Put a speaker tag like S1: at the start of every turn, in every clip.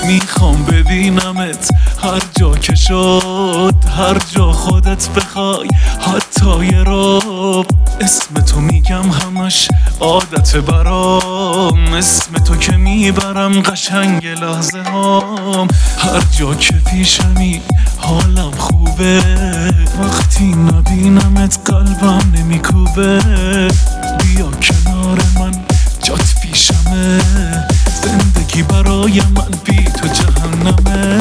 S1: میخوام ببینمت هر جا که شد، هر جا خودت بخوای، حتی یه رب. اسم تو میگم همش عادت برام، اسم تو که میبرم قشنگ لحظه هام. هر جا که پیشمی حالم خوبه، وقتی نبینمت قلبم نمیکوبه. بیا کنار من جات پیشمه، زندگی برای من بی تو جهنمه.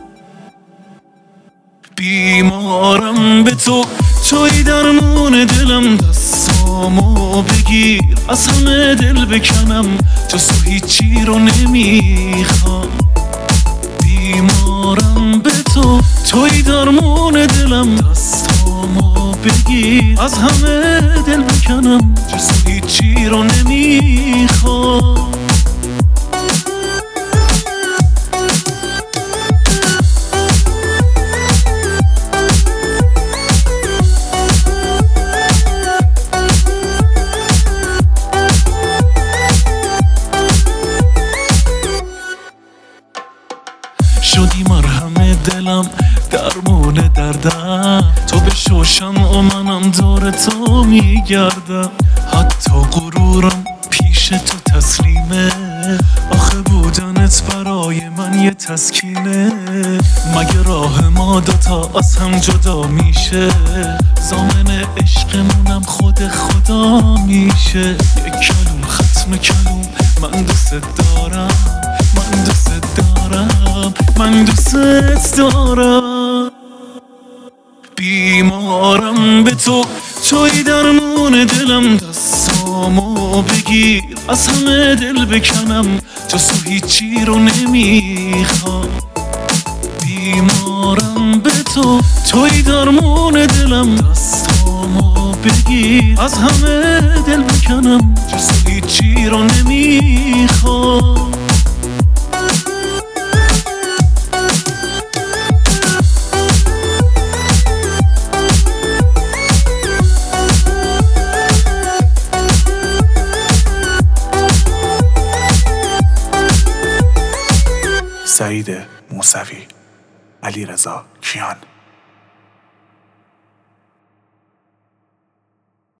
S1: بیمارم به تو، توی درمون دلم، دستامو بگیر از همه دل بکنم، جز تو هیچی رو نمیخوام. بیمارم به تو، توی درمون دلم، دستامو بگیر از همه دل بکنم، جز تو هیچی رو نمیخوام. شدی مرهم دلم، درمون دردم، تو به شوشم و منم دور تو میگردم. حتی غرورم پیش تو تسلیمه، آخه بودنت برای من یه تسکینه. مگه راه ما دوتا از هم جدا میشه؟ ضامن عشقمونم خود خدا میشه. یک کلوم ختم کلوم، من دوست دارم، من دوست دارم، من دوست دارم. بیمارم به تو، توی درمون دلم، دستامو بگیر از همه دل بکنم، جز تو هیچی رو نمیخوام. بیمارم به تو، توی درمون دلم، دستامو بگیر از همه دل بکنم، جز تو هیچی رو نمیخوام.
S2: سعید موسوی، علیرضا کیان.